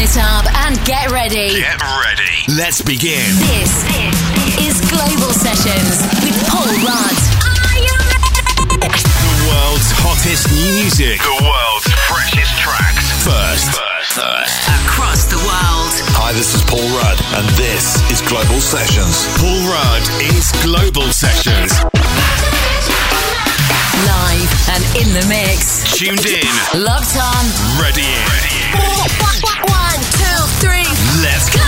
it up and get ready. Get ready. Let's begin. This is Global Sessions with Paul Rudd. Are you ready? The world's hottest new music. The world's freshest tracks. First. Across the world. Hi, this is Paul Rudd, and this is Global Sessions. Paul Rudd is Global Sessions. Live and in the mix. Tuned in. Locked on. Ready in. 1, 2, 3. Let's go.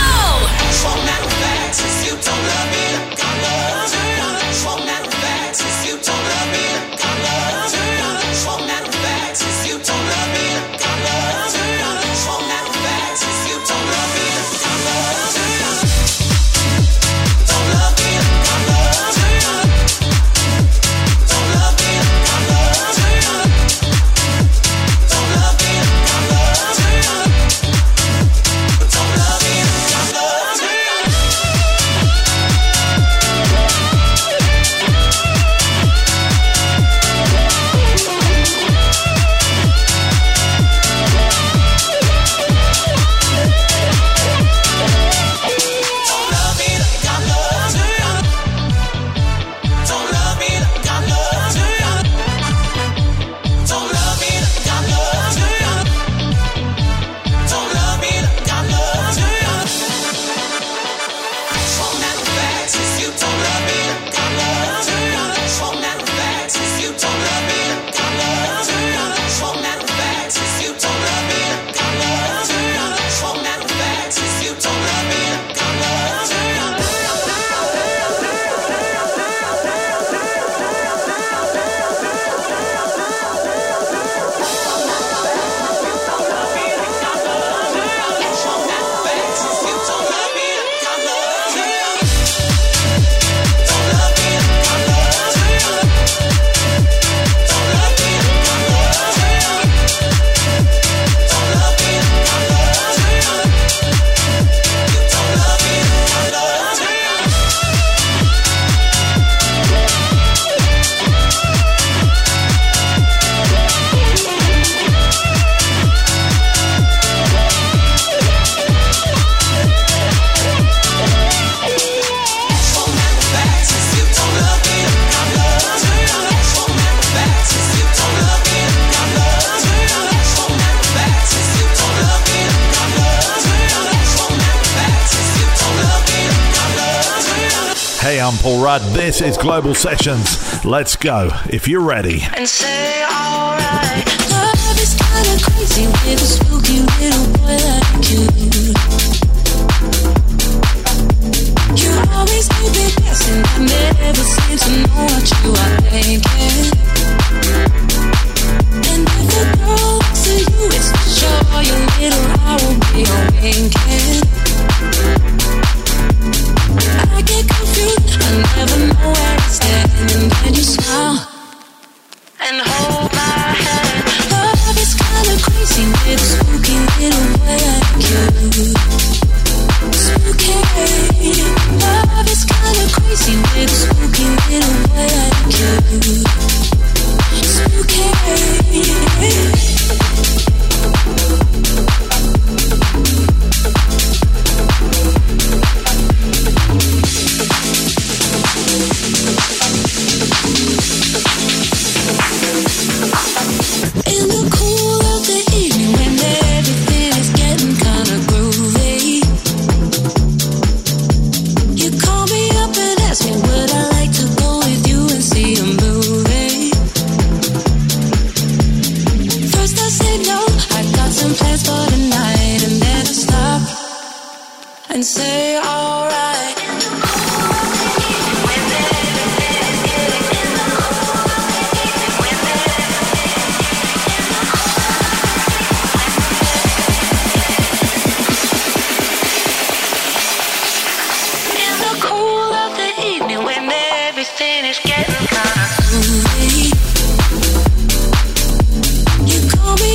Hey, I'm Paul Rudd. This is Global Sessions. Let's go, if you're ready. And say alright. Love is kinda crazy with a spooky little boy like you. You always keep me guessing. I never seem to know what you are thinking. And if a girl looks at you, it's for sure your little eye will be on winking. I get confused, I never know where to stand. And then you smile and hold my hand. Love is kinda crazy with a spooky little boy like you. Spooky. Love is kinda crazy with a spooky little boy like you. Spooky. In the cool of the evening when everything is getting kinda groovy, you call me up and ask me would I like to go with you and see a movie. First I said no, I got some plans for tonight, and then I stop and say alright.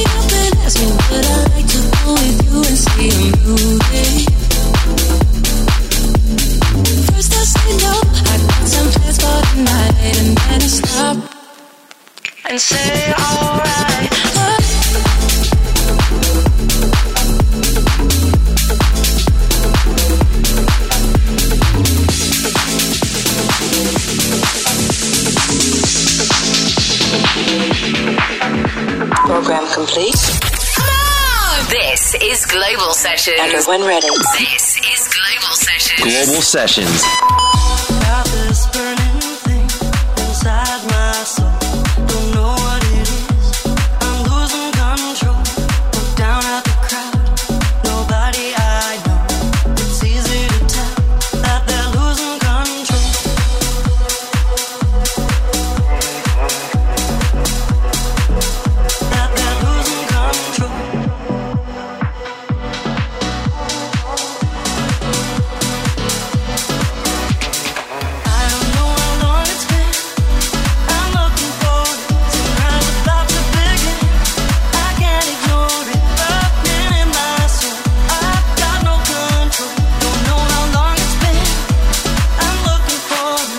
Would I like to go with you and see a movie? is Global Sessions. And when ready. This is Global Sessions. Global Sessions. Got this burning thing inside my soul. Don't know what it is. I'm losing control. Look down at the crowd. Nobody I know. It's easy to tell that they're losing control. That they're losing control. I don't know how long it's been. I'm looking for it. Sunrise about to begin. I can't ignore it. Burning in my soul. I've got no control. Don't know how long it's been. I'm looking for it.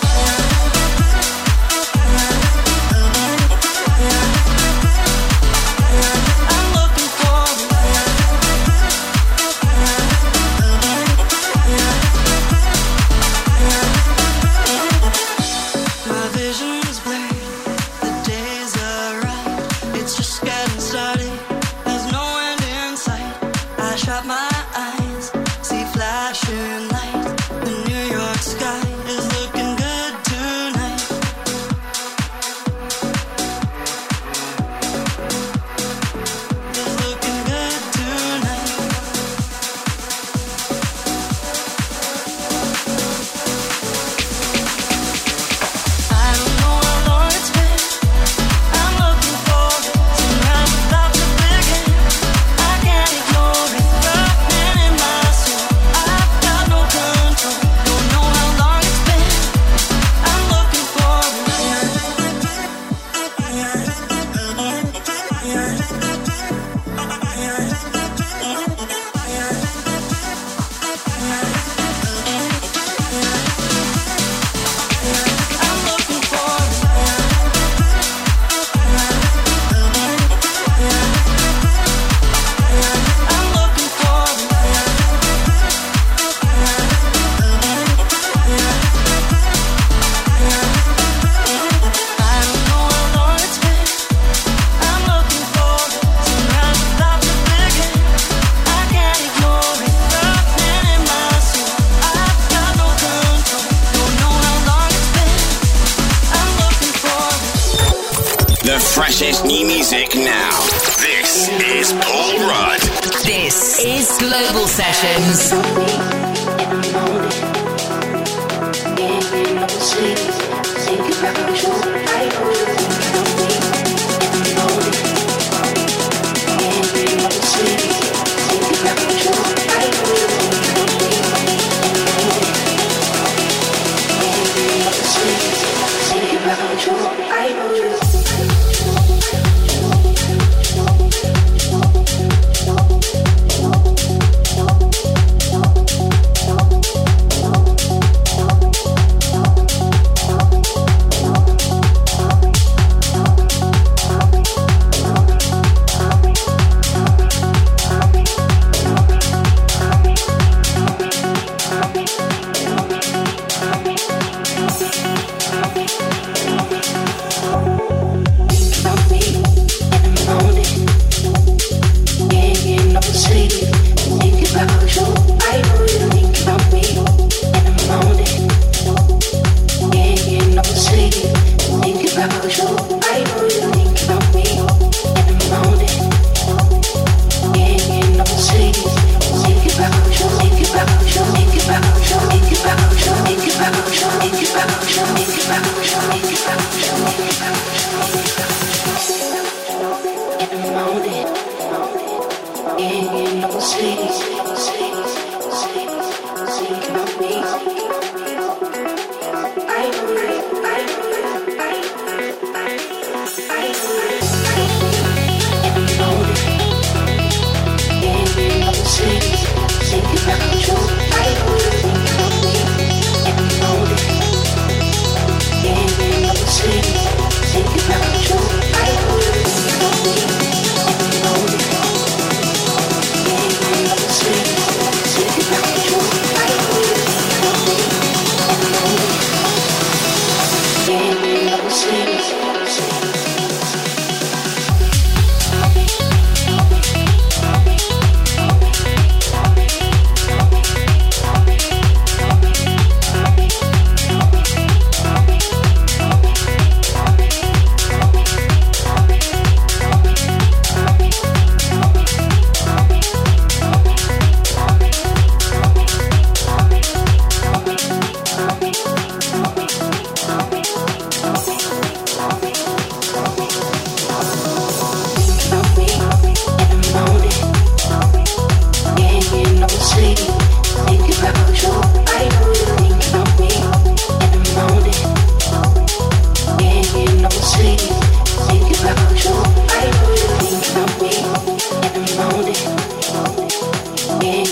I'm looking for it. My vision is blurred, the days are right. It's just getting started, there's no end in sight. I shut my eyes, see flashing lights. The New York sky is looking good tonight. It's looking good tonight. I don't know how long it's been. I'm looking for it. Sunrise about to begin. I can't ignore it. Burning in my soul. I've got no control. Don't know how long it's been. I'm looking for it. I'm looking for it. I'm looking for it. I don't know how long it's been. I'm looking for it. Sunrise about to begin. I can't ignore it. Burning in my soul. I've got no control. Don't know how long it's been. I'm looking for it. The freshest new music now. This is Paul Rudd. This is Global Sessions.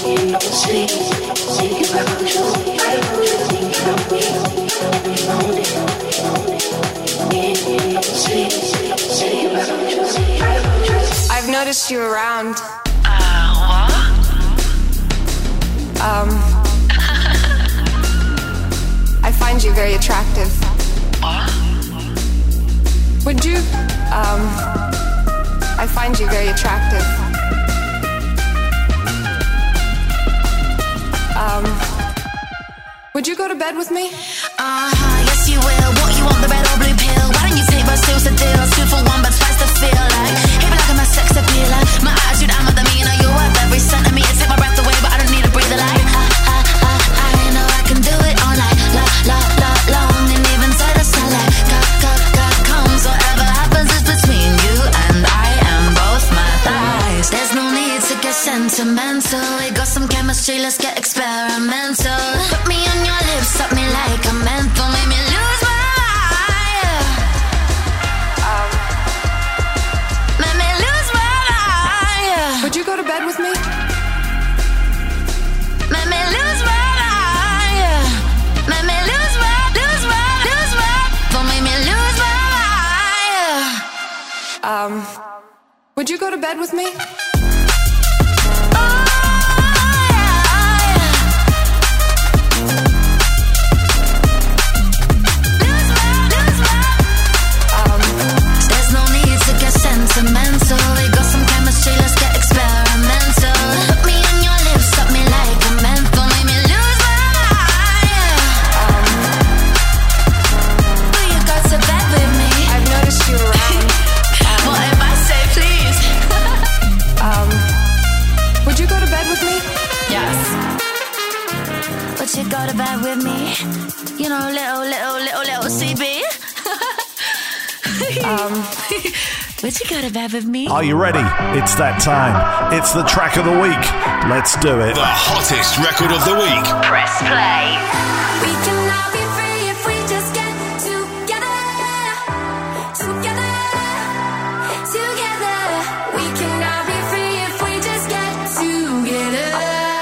I've noticed you around. I find you very attractive. Would you, I find you very attractive. Would you go to bed with me? Yes you will. What you want, the red or blue pill? Why don't you take both seals a deal? 2 for 1 but twice the feel like. Hit me like I'm a sex appealer. My attitude, I'm a demeanor. You're worth every centimeter. Take my breath away but I don't need a breather like I know I can do it all night. Long and even to the sunlight. Comes whatever happens is between you and I and both my thighs. There's no need to get sentimental. We got some chemistry, let's get experimental. Put me on your lips, suck me like a menthol. Make me lose my mind. Make me lose my mind. Would you go to bed with me? Make me lose my mind. Make me lose my. Don't make me lose my mind. Would you go to bed with me? There's no need to get sentimental. We got some chemistry, let's get experimental. Put me on your lips, suck me like a menthol. Make me lose my mind. Will you go to bed with me? I've noticed you around. What if I say please? Would you go to bed with me? Yes. Would you go to bed with me? You know, little CB. Would you go to bed with me? Are you ready? It's that time. It's the track of the week. Let's do it. The hottest record of the week. Press play. We can all be free if we just get together. We can all be free if we just get together.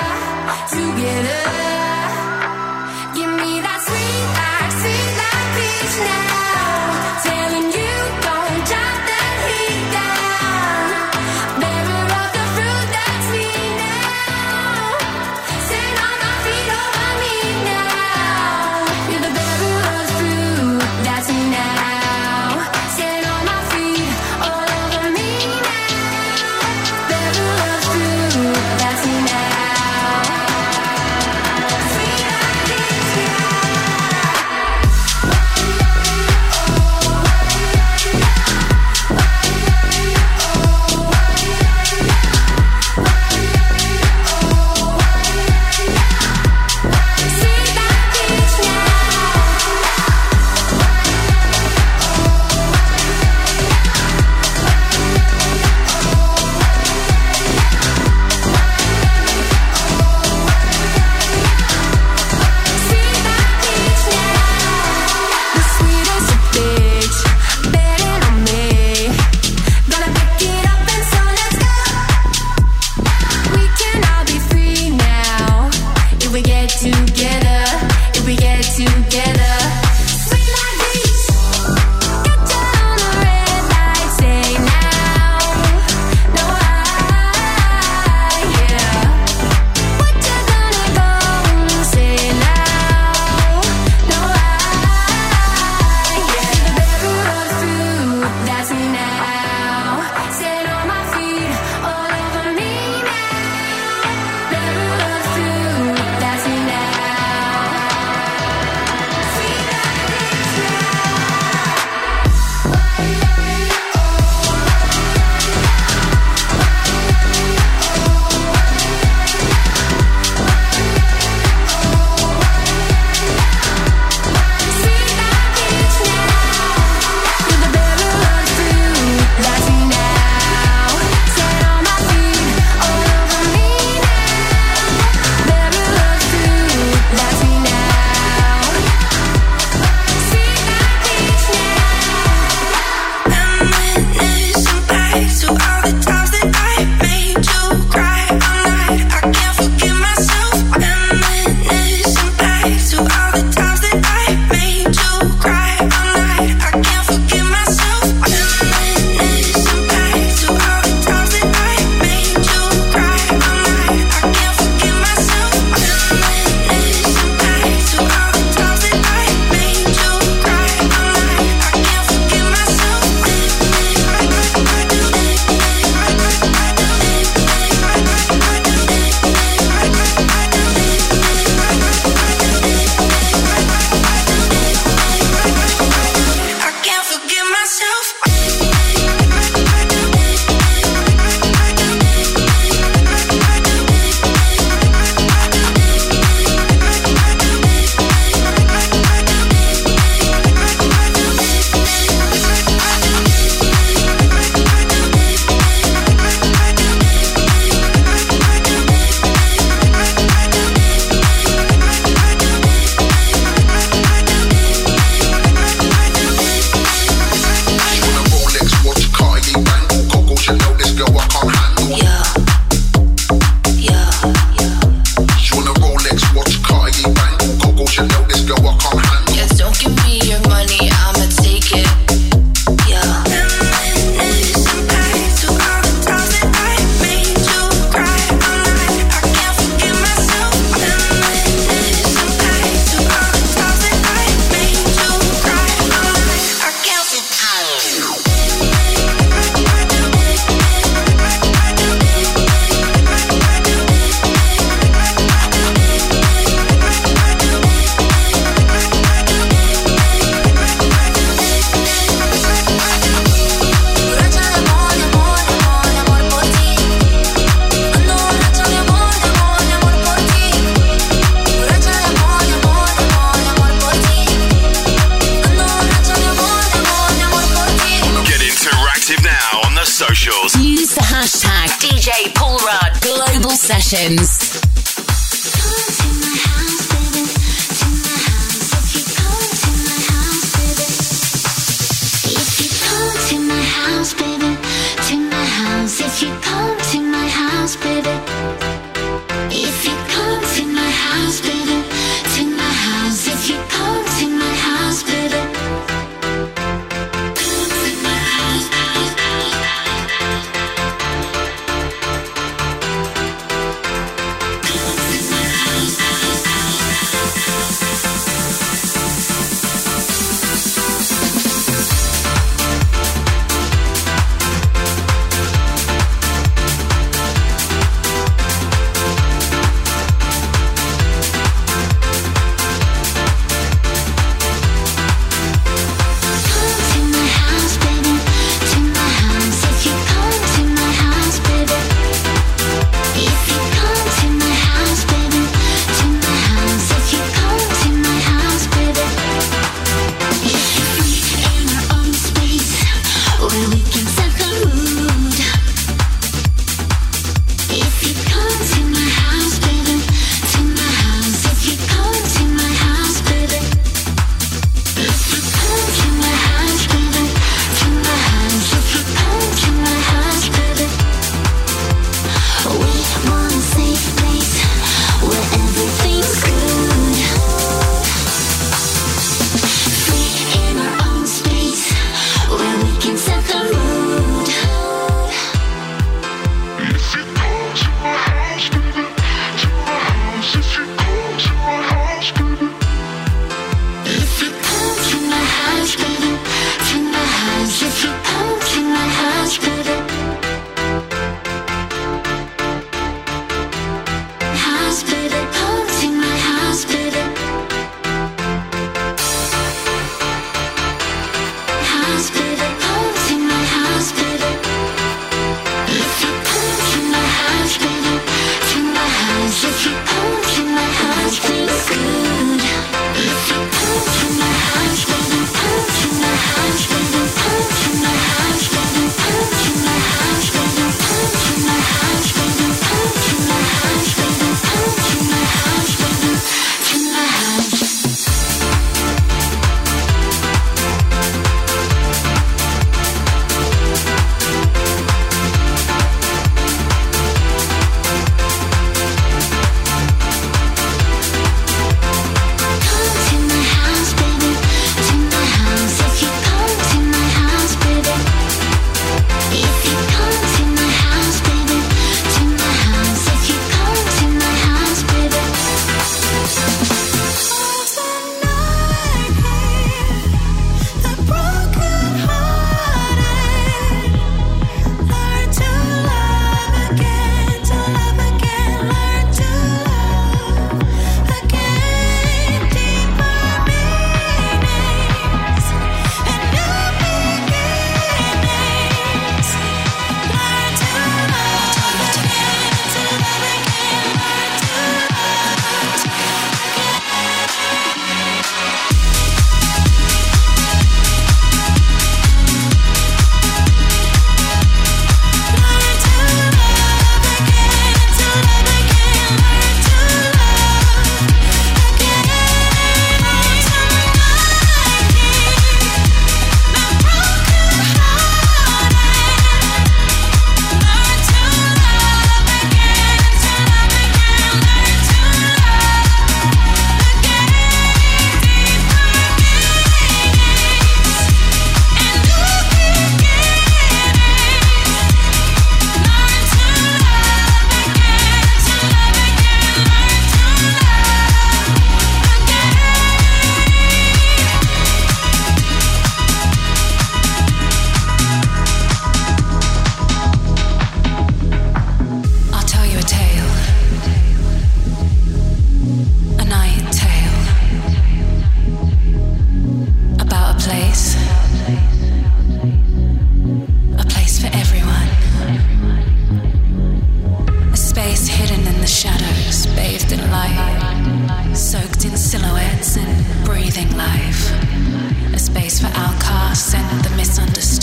Give me that sweet like peach now. Telling you don't drop that heat down. Bearer of the fruit that's me now. Stand on my feet over me now. Sessions.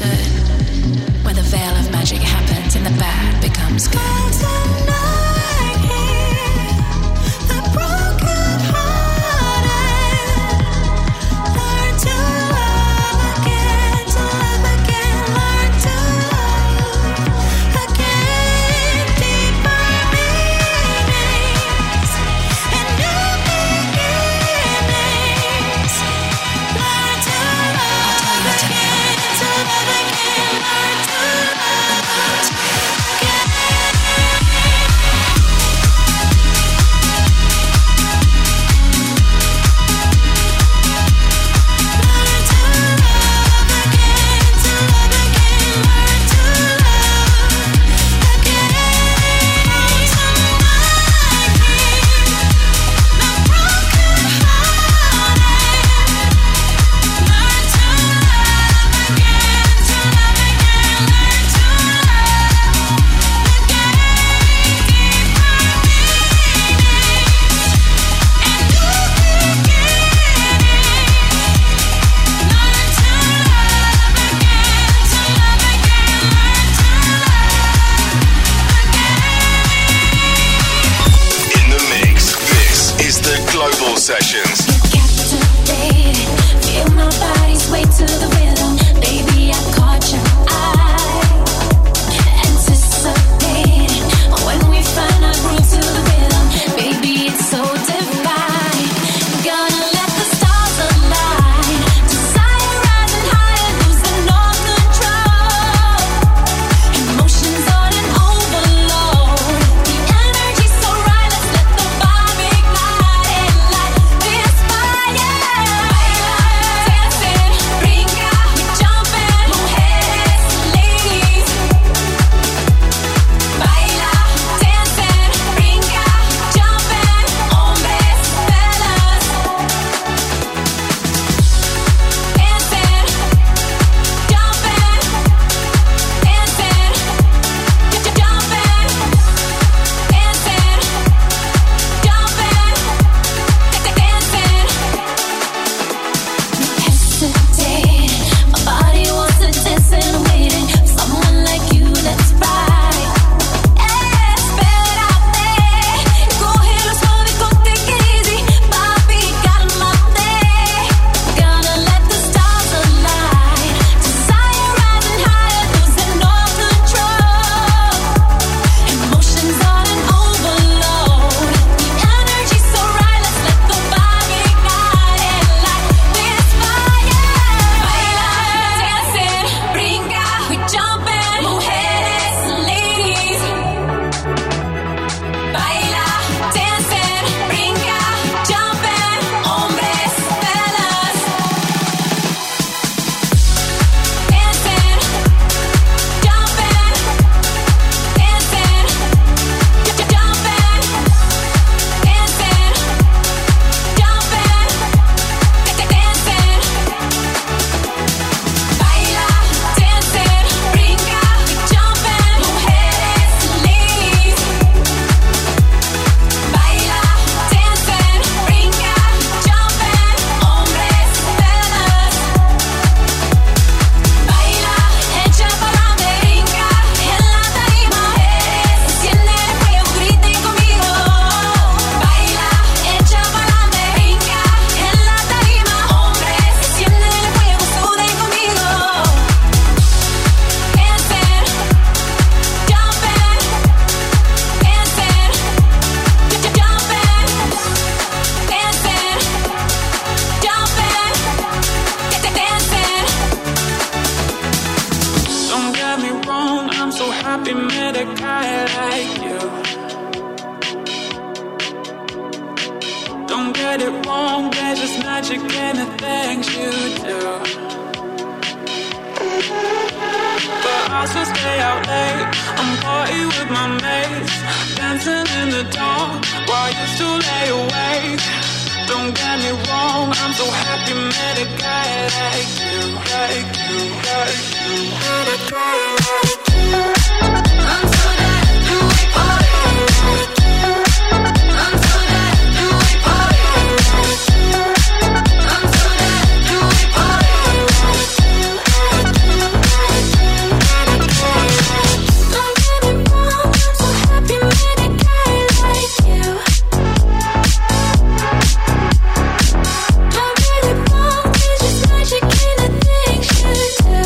Where the veil of magic happens and the bad becomes good. Sessions. Captivated, feel my body sway to the rhythm. Baby, I caught your eye. Anticipating when we find our groove to the rhythm. Baby, it's so divine. Gonna let the stars align. Desire rising higher, losing all control. Emotions on an overload. The energy's so right, let's let the vibe ignite and light this fire. Dancing, brinca, we jumping, mujeres, ladies. Baila, dancing, brinca, jumping, hombres, fellas. Dancing, jumping, dancing, jumping, dancing, jumping, dancing. Hesitate, my body wants to dance and I'm waiting for someone like you. Let's ride. Espérate, cógelo suave, take it easy, papi, cálmate. Gonna let the stars align. Desire rising higher, losing all control. Emotions on an overload. The energy's so right, let's let the vibe ignite and light this fire. Baila, dancing, brinca, we jumping, mujeres, ladies. Baila, dancing, brinca, jumping, hombres, fellas. Dancing, jumping, dancing, jumping, dancing, jumping, dancing. Baila, dancing, brinca, we jumping, mujeres, ladies. Baila, dancing, brinca, jumping, hombres, fellas. Baila, echa pa'lante, brinca, en la tarima, mujeres, enciende el fuego, griten conmigo. Baila, echa pa'lante, brinca, en la tarima, hombres, enciende el fuego, suden conmigo. Dancing, jumping, dancing, jumping, dancing, jumping, dancing. Don't get me wrong, I'm so happy met a guy like you. Don't get it wrong, there's just magic in the things you do. But I still stay out late, I'm party with my mates, dancing in the dark while you still lay awake. Don't get me wrong, I'm so happy met a guy like you, like you, like you. Met a guy like you. I'm so that and we party like you. I'm so that and we party like you. I'm so that and we party like you, like you, like you. Met a guy like you. Don't get me wrong, I'm so happy met a guy like you. Don't get it wrong, there's just magic in the things you do.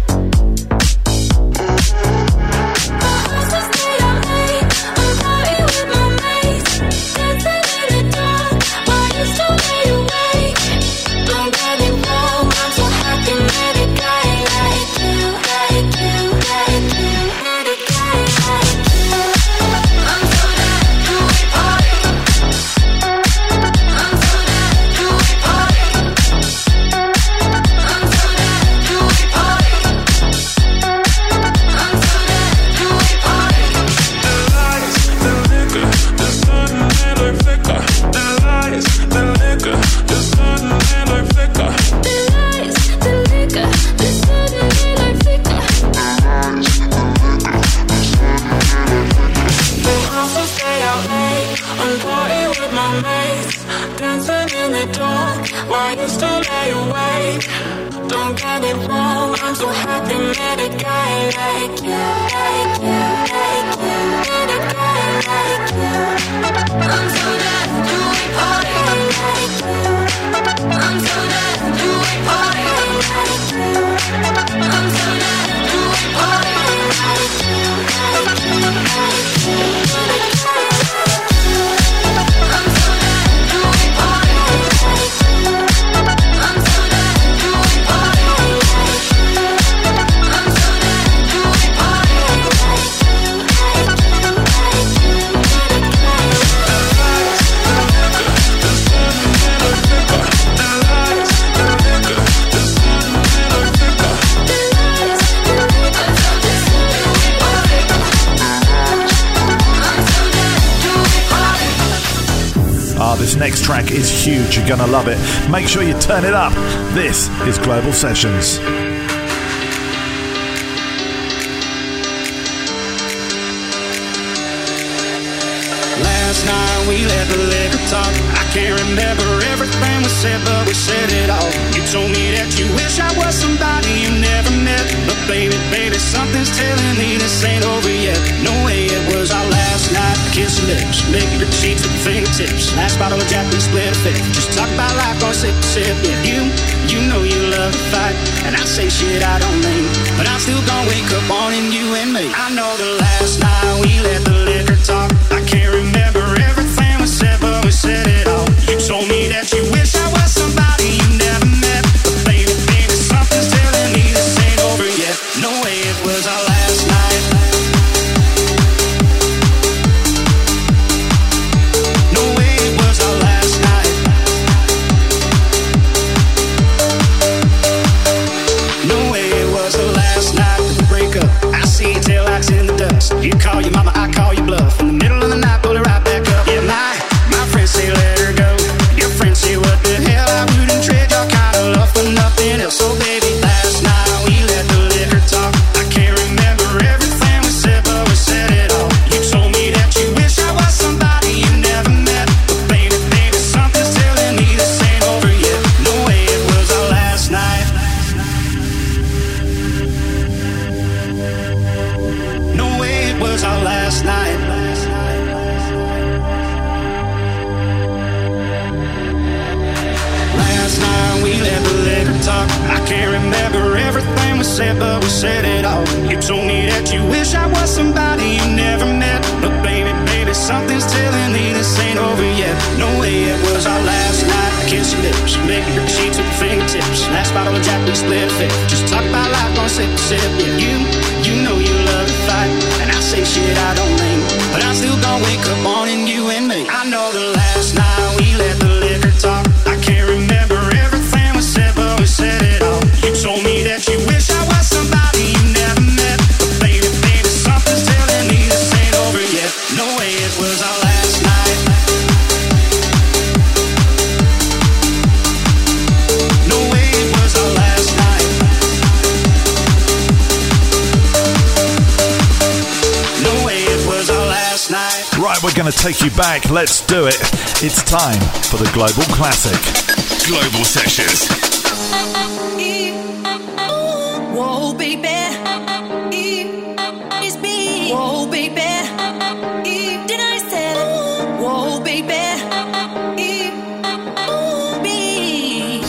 Don't get it wrong, I'm so happy met a guy like you, like you, like you. Met a guy like you. I'm so glad we party like you. next track is huge. You're gonna love it. Make sure you turn it up. This is Global Sessions. Last night we let the liquor talk. I can't remember everything we said, but we said it all. You told me that you wish I was somebody you never met. But baby, something's telling me this ain't over yet. No way, it was our last night. Kiss your lips, lick your cheeks with fingertips. Last bottle of Jack, we split a fifth. Just talk about life, going sip to sip. Yeah, you know you love to fight, and I say shit I don't mean, but I'm still gonna wake up wanting you and me. I know the last night we let the liquor talk. I can't remember everything we said, but we said it all. You told me that you wish I was somebody you never met. But baby, something's telling me this ain't over yet. No way, it was our last night. No way, it was our last night. No way, it was the last night of the breakup. I see your taillights in the dust. You call your mama, I call your bluff. In the middle of the night, pull it right back up. Yeah, my friends say let her go. Your friends say what the hell, I wouldn't trade your kind of love for nothing else. So baby, last night we let the liquor talk. I can't remember everything we said, but we said it all. You told me that you wish I was somebody you never met. But baby, something's telling me this ain't over yet. No way, it was our last night. No way, it was our last night. Last night we let the liquor talk. I can't remember everything we said, but we said it all. You told me that you wish I was somebody you never met. But baby, something's telling me this ain't over yet. No way, it was our last night. Kiss your lips, make your sheets with fingertips. Last bottle of Jack, we split a fifth. Just talk about life, gonna sip to sip. Yeah, you know you love to fight, and I say shit I don't mean, but I'm still gonna wake up wanting you and me. I know the last night we let the liquor talk. I can't remember everything we said, but we said it all. You told me that you wish I was somebody you never met. But baby, something's telling me this ain't over yet. No way, it was our last night. No way, it was our last night. No way, it was our last night. Right, we're going to take you back. Let's do it. It's time for the Global Classic. Global Sessions. Whoa, baby. It's me. Whoa, baby. Did I say that? Whoa, baby. Me.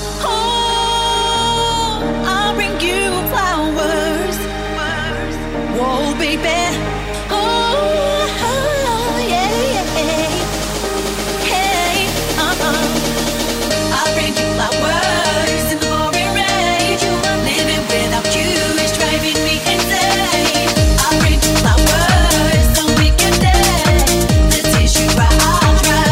Oh, I'll bring you flowers. Whoa, baby. Oh, yeah, yeah. Hey, I'll bring you flowers in the pouring rain. Living without you is driving me insane. I'll bring you flowers so we can dance. The tissue I'll try.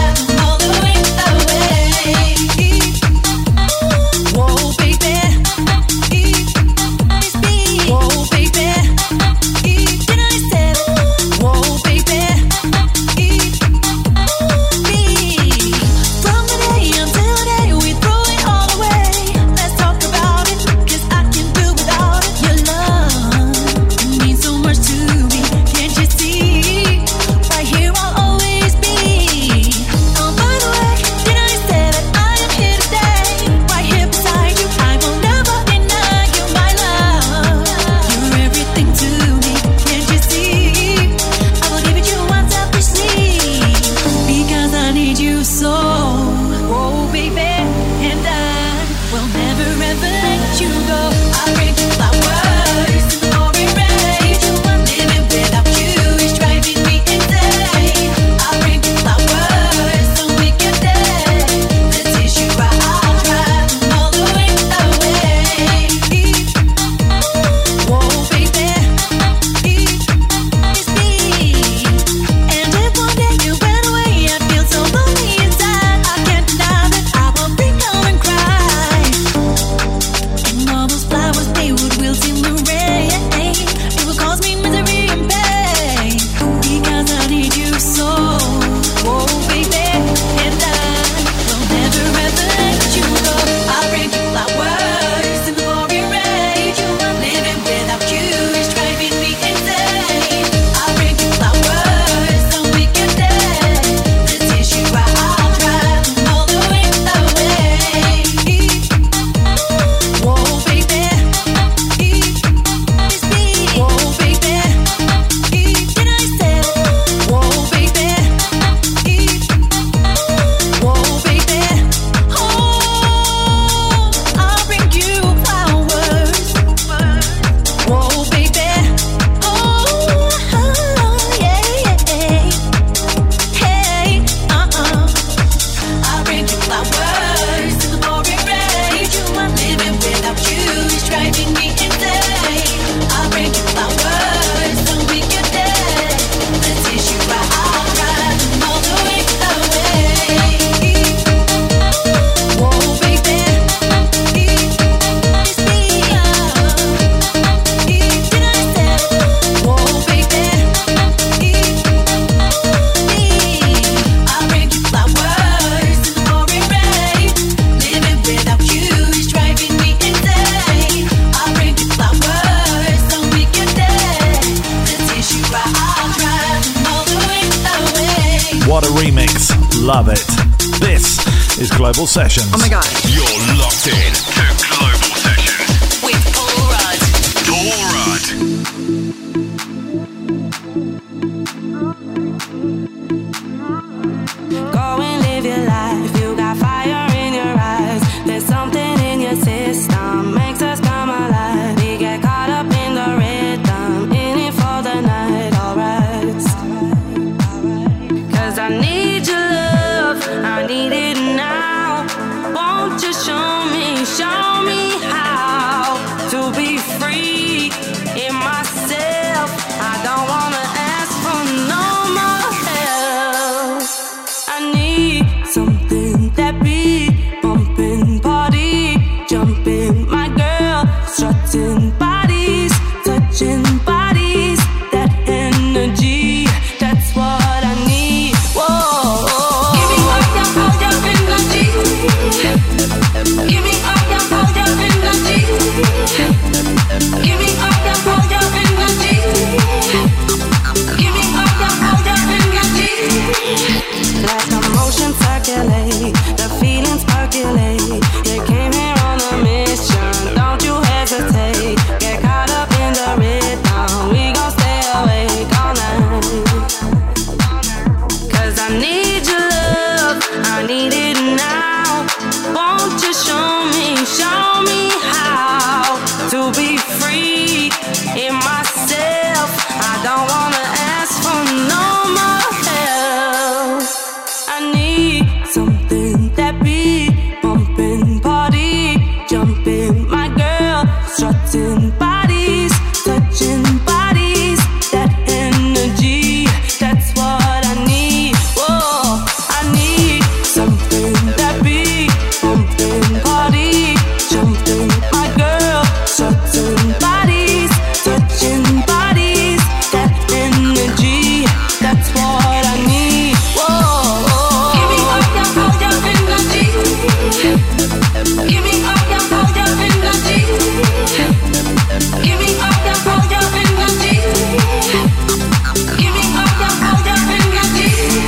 mix. Love it. This is Global Sessions. Oh my god. You're locked in to Global Sessions With Paul Rudd. Paul Rudd. Go and live your life. You got fire in your eyes. There's something in your system makes us come alive. We get caught up in the rhythm, in it for the night, alright. 'Cause I need your love, I need it now. Won't you show me how to be free in myself? I don't wanna ask for no more help. I need something that beat pumping, party jumping, my girl strutting bodies, touching bodies, that energy, that's what I need. Whoa, give me all your energy. Give me all your energy. Give me all your energy. Give me all your energy. Let the motion circulate, the feelings percolate. You came here on a mission, don't you hesitate. Get caught up in the rhythm, we gon' stay awake all night. 'Cause I need your love, I need it now. Won't you show me how to be free in myself? I don't wanna ask for no more help. I need something that beat pumping, party jumping, my girl strutting bodies, touching bodies, that energy, that's what I need. Whoa, I need something that beat pumping, party jumping, my girl strutting bodies, touching bodies, that energy, that's what I need. Whoa, give me all your energy. Give me all your energy. Give me all your energy. Give me all your energy.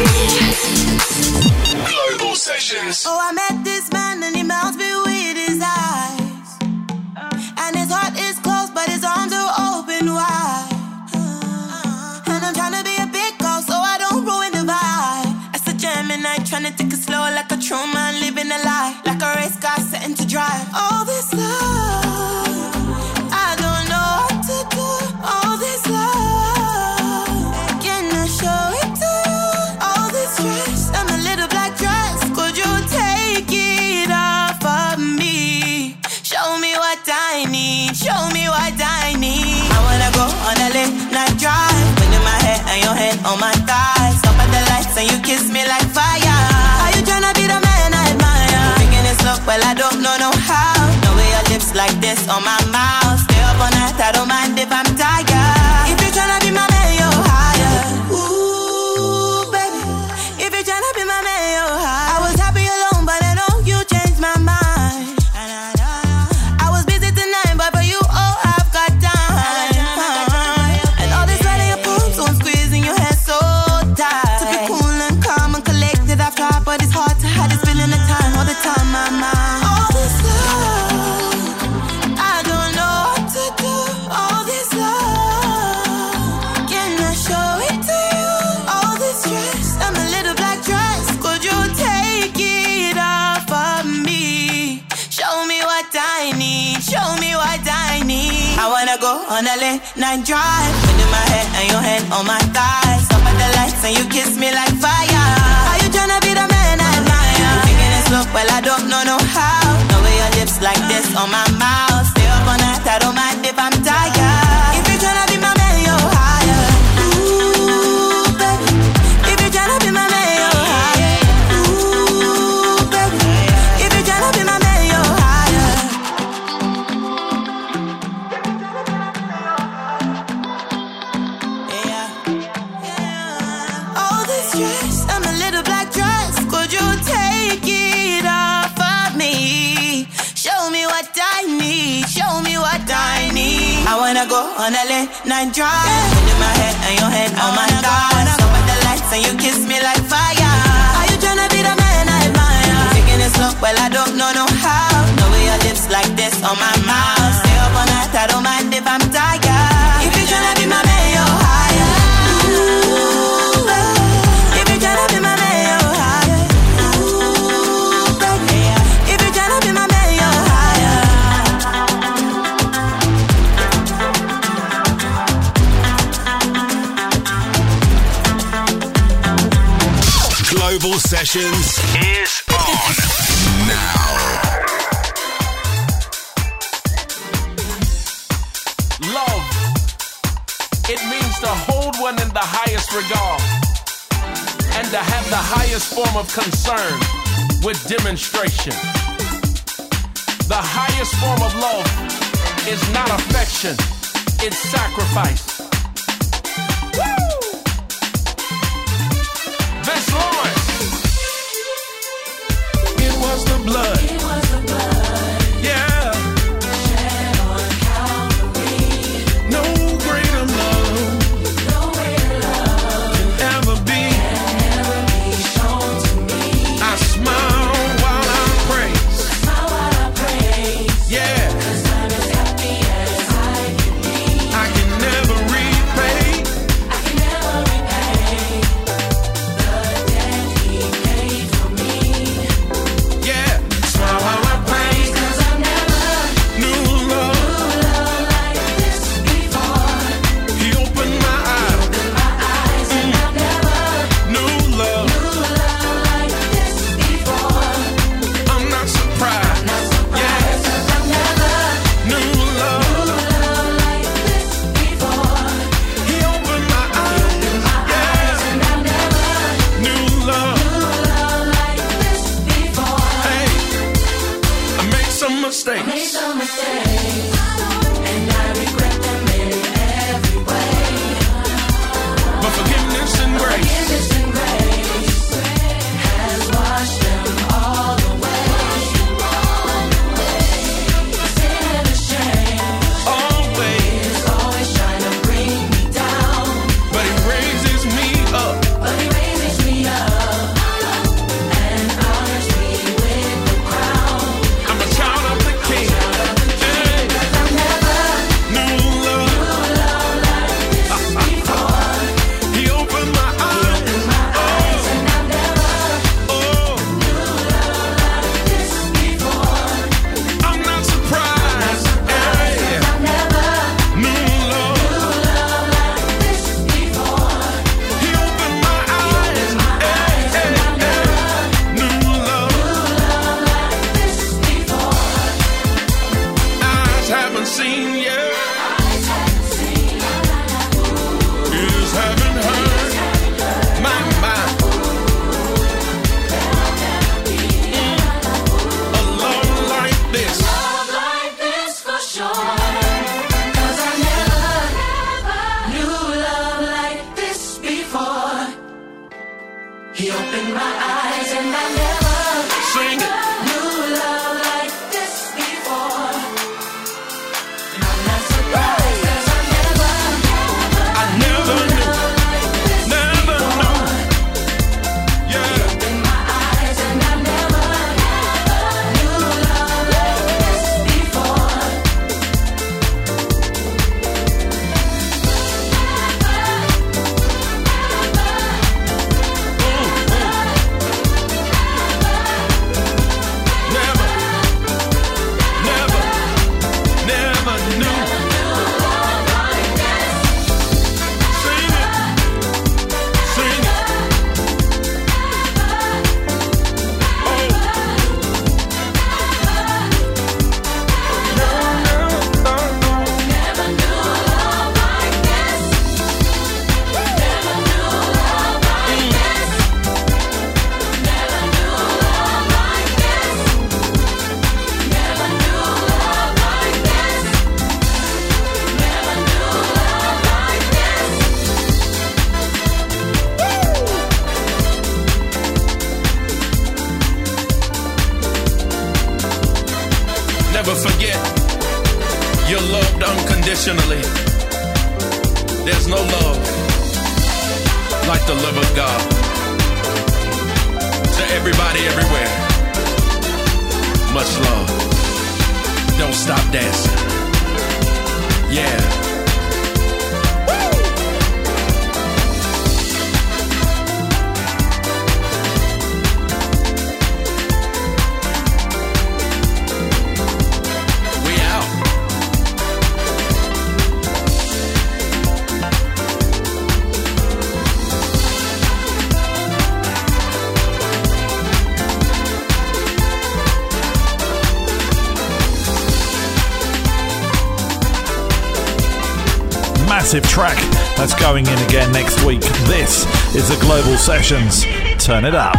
Global Sessions. Oh, I met this man and he melts me with his eyes. And his heart is closed, but his arms are open wide. And I'm trying to be a big girl so I don't ruin the vibe. As a Gemini, trying to take it slow like a true man living a lie. Like a race car setting to drive. All this love, I don't know what to do. All this love, can I show it to you? All this stress, I'm a little black dress. Could you take it off of me? Show me what I need. Show me what I need. I wanna go on a late night drive. Wind in my head and your head on my thighs. Stop at the lights and you kiss me like fire. Are you tryna be the man I admire? Thinking it's luck, well I don't know how. No way your lips like this on my mouth. Stay up all night, I don't mind if I'm tired. If you're tryna be my man, you're higher. Ooh, baby. If you're tryna be my man, you're higher. I was happy alone, but I know you changed my mind. I was busy tonight, but for you, oh, I've got time. And all this right in your palms, so I'm squeezing your hair so tight. To be cool and calm and collected, I've tried, but it's hard to hide this feeling of time all the time, my mind. All this love, I don't know what to do. All this love, can I show it to you? All this stress, I'm a little black dress. Could you take it off of me? Show me what I need. Show me what I need. I wanna go on a late night drive. Wind in my head and your head on my thighs. Stop at the lights and you kiss me like fire. Are you tryna be the man I admire? Thinking it's luck, well I don't know how. No way your lips like this on my mouth. Stay up all night, I don't mind if I'm tired. If you're tryna be my man, you're higher. Ooh, baby. If you're tryna be my man, you're higher. Ooh, baby. If you're tryna be my man, you're higher. Yeah. All this stress, I'm a little black dress. Could you take it off of me? Show me what I need. Show me what I need. I wanna go on a late night drive. Wind in my head and your head on my thighs. Stop at the lights and you kiss me like fire. Global Sessions is on now. Love. It means to hold one in the highest regard and to have the highest form of concern with demonstration. The highest form of love is not affection, it's sacrifice. Woo! Vince Lawrence. It was the blood. It was the blood. Yeah. Shed on Calvary. No greater love. No greater love can ever be shown to me. I smile while I praise. I smile while I praise. Yeah. 'Cause I'm as happy as I can be. I can never repay. I can never repay the debt he paid for me. Yeah. Smile while I praise. 'Cause I've never knew love like this before. He opened my eyes. And I've never knew love like this before. I'm not surprised. Yeah. 'Cause I've never knew love like this before. He opened my eyes. Yeah. And I've never knew love like this before. Hey, I made some mistakes. And I regret them in every way. But forgiveness and grace has washed them all away. Sin and shame always trying to bring me down. But he raises me up. And honors me with the crown. I'm a child of the King. Hey. 'Cause I've never knew love like this before. He opened my eyes. And I've never knew love like this before. I'm not surprised. Hey. 'Cause I've never knew love like this before. He opened my eyes. And I've never knew love like this before. Eyes haven't seen yet. Ears haven't heard. My mind. A love like this. Love like this for sure. 'Cause I never knew love like this before. He opened my eyes and I never sing it. Knew love like this before. And I'm not surprised 'cause I never knew. Never knew. Yeah. He opened my eyes and I never knew love like this before. Never knew. Sing it. Sing it. Oh. Never knew love like this. Never knew love like this. Never knew love like this. Never knew love like this. Never knew love like this. Never forget, you're loved unconditionally. There's no love like the love of God. To everybody, everywhere, much love. Don't stop dancing. Yeah. We out. massive track that's going in again next week. This is the Global Sessions. Turn it up.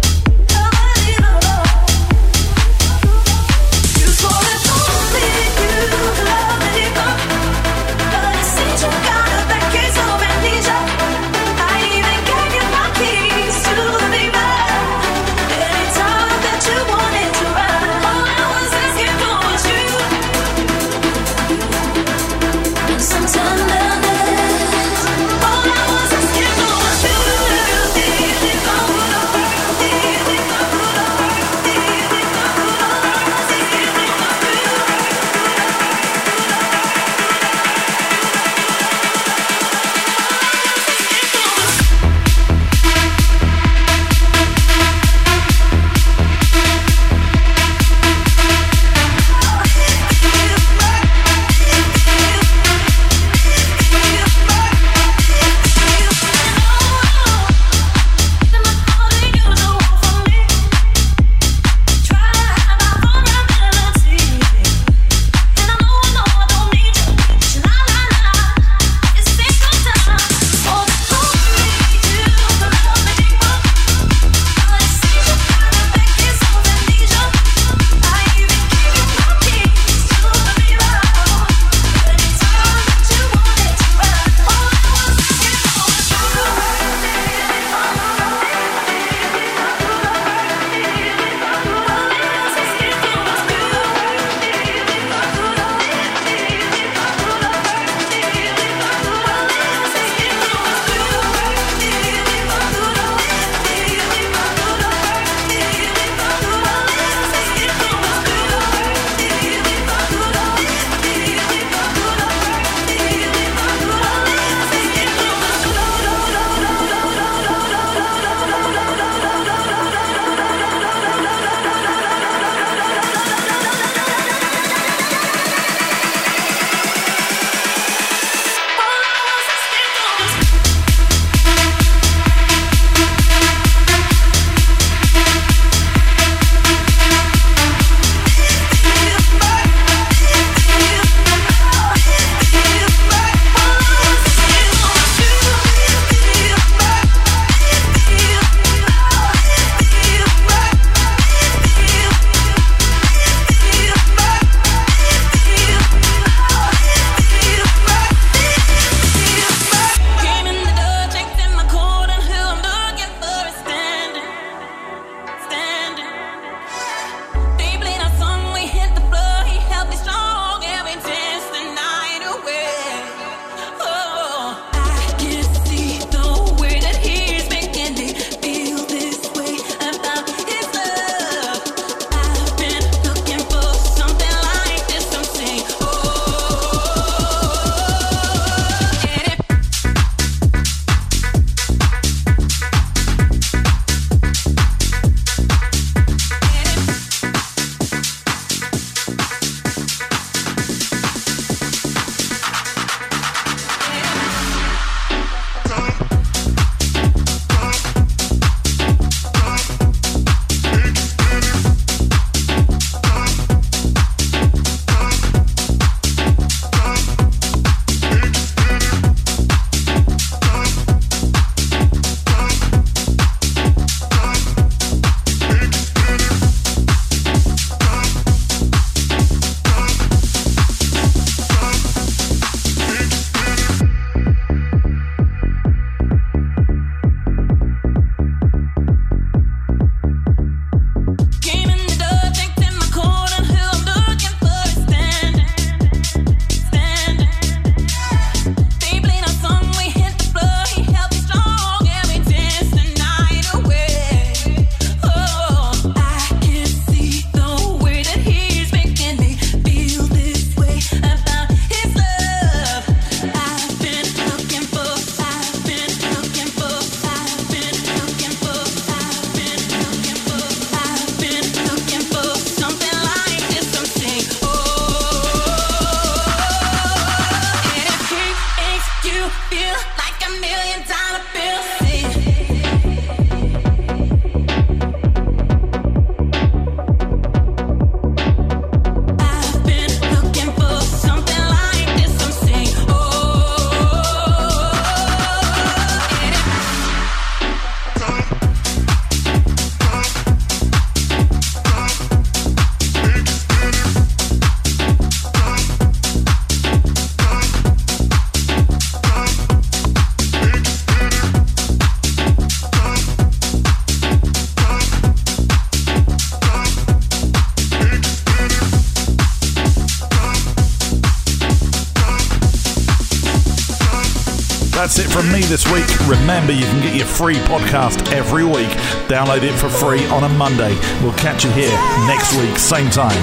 You That's it from me this week. Remember, you can get your free podcast every week. Download it for free on a Monday. We'll catch you here next week, same time.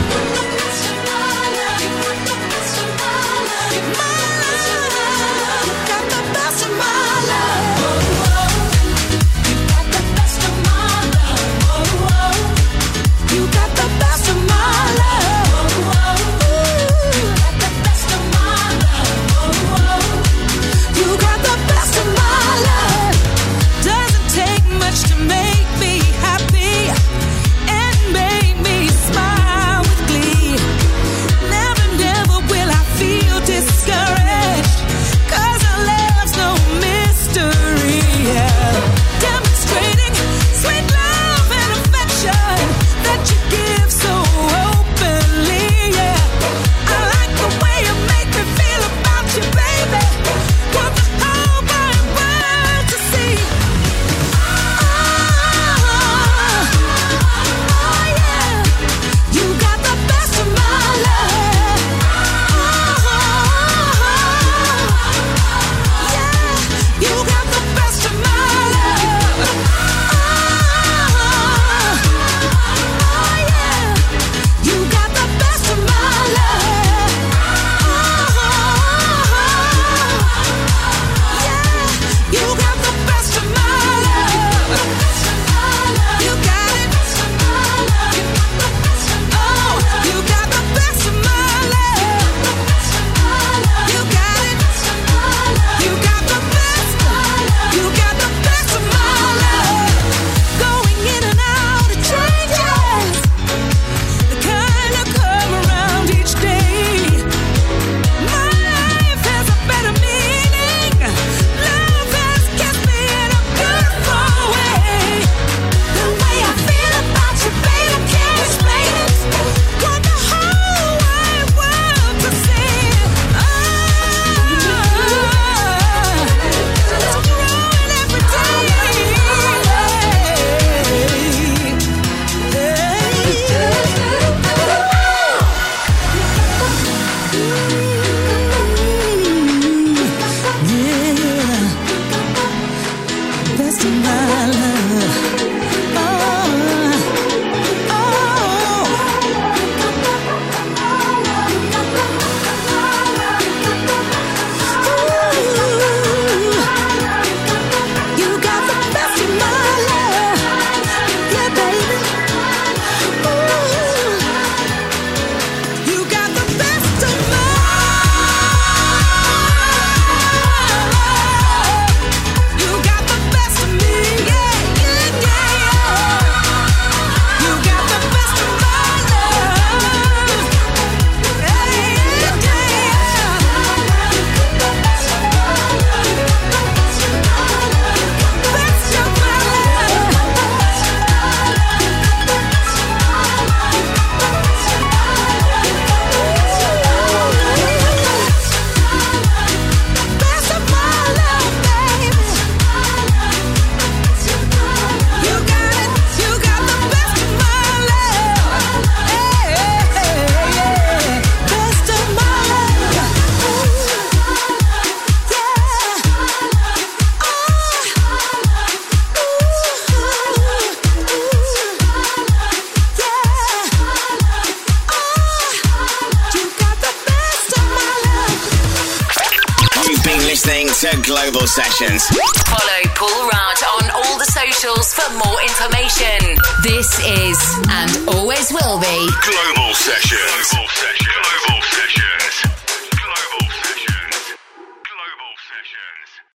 to Global Sessions. Follow Paul Rudd on all the socials for more information. This is, and always will be, Global Sessions. Global Sessions. Global Sessions.